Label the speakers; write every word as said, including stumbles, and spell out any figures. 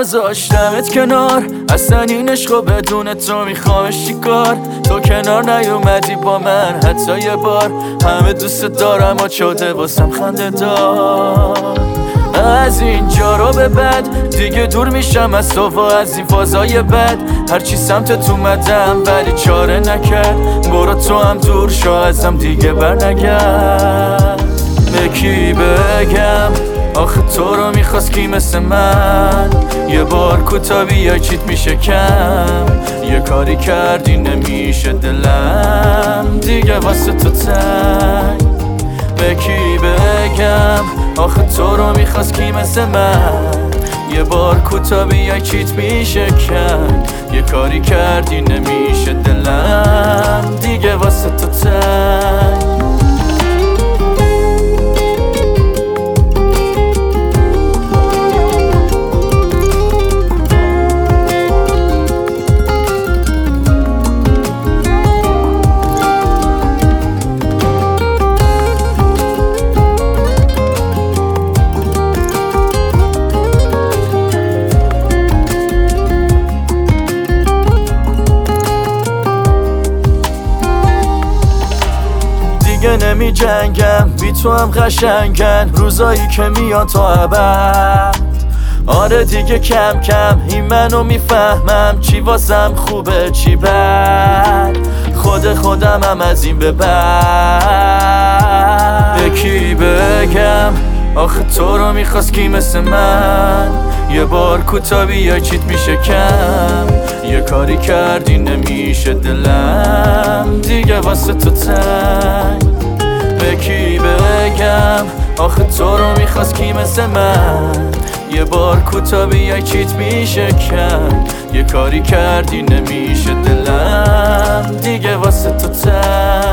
Speaker 1: گذاشتمت کنار، اصلا این عشقو بدون تو میخوامش چیکار. تو کنار نیومدی با من حتی یه بار، همه دوست دارم و شده واسم خنده دار. از اینجا رو به بعد دیگه دور میشم از تو و از این فازای بد. هرچی سمتت اومدم ولی چاره نکرد، برو تو هم دور شو ازم دیگه برنگرد. به کی بگم آخه تو رو میخواست کی مثل من، یه بار کوتا بیای چیت میشه کم. یه کاری کردی نمیشه دلم دیگه واسه تو تنگ. به کی بگم آخه تو رو میخواست کی مثل من، یه بار کوتا بیای چیت میشه کم. یه کاری کردی نمیشه دلم دیگه واسه تو تنگ. دیگه نمی جنگم بی تو هم قشنگن روزایی که میان تا ابد. آره دیگه کم کم این منو میفهمم چی واسم خوبه چی بد. خود خودم هم از این به بعد. به کی بگم آخه تو رو میخواست کی مثل من، یه بار کوتا بیای چیت میشه کم. یه کاری کردی نمیشه دلم دیگه واسه تو تنگ. به کی بگم آخه تو رو میخواست کی مثل من، یه بار کوتا بیای چیت میشه کم. یه کاری کردی نمیشه دلم دیگه واسه تو تنگ.